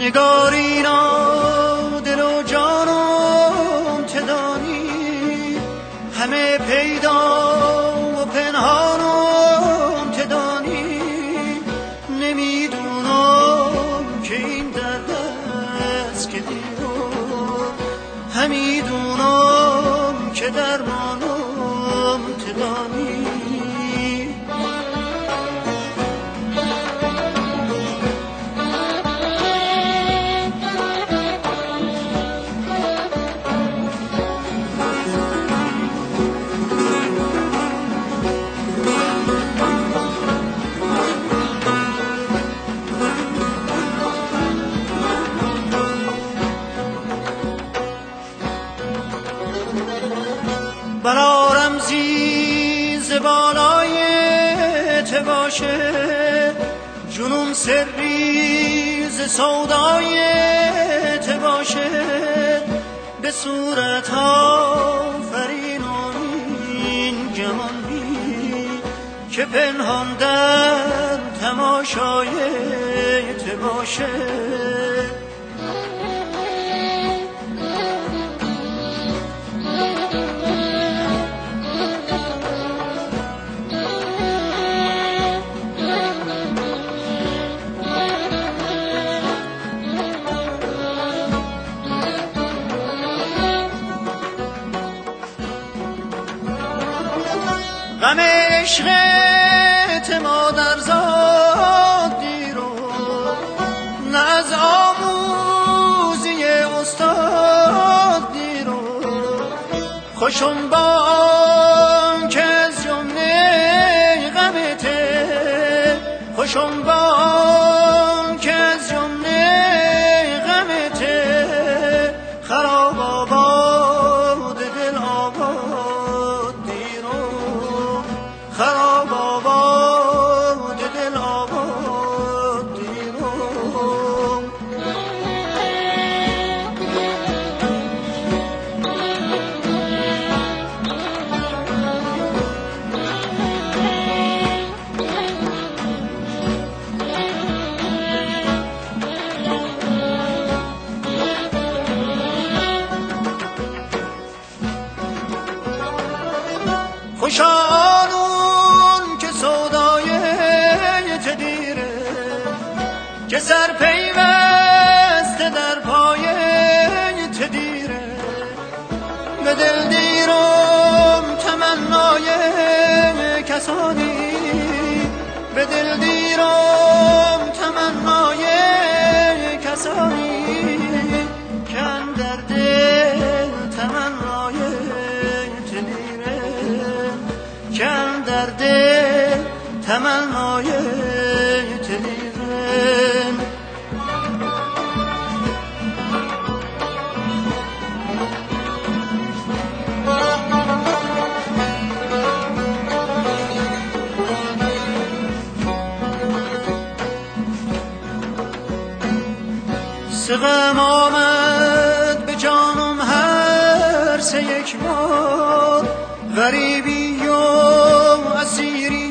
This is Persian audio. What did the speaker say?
نگارینا دل و جانم تدانی، همه پیدا و پنهانم تدانی. نمیدونم که این درد است که دیرم، همیدونم که درمانم تدانی. بلا رمزی ز بالای ته باشه، جنون سری ز سودای ته باشه. به صورت آفرین این جهان بی که پنهان در تماشای ته باشه. غم عشقت مادرزاد دیرو، نه از آموزی استاد دیرو. خوشم با که از جمله غمته، خوشم با که از جمله غمته. خراب آباد دل آباد دیرو، خراب آباد دل آباد دیرو. خوشانون که سودای تدیره، که سر پیوسته در پای تدیره. به دل دیرم تمنای کسانی، به دل دیرم تمنای کسانی. که اندر دل تمنای تدیره، که اندر دل تمنای تدیره. غم آمد به جانم هر سه یک بار، غریبی و اسیری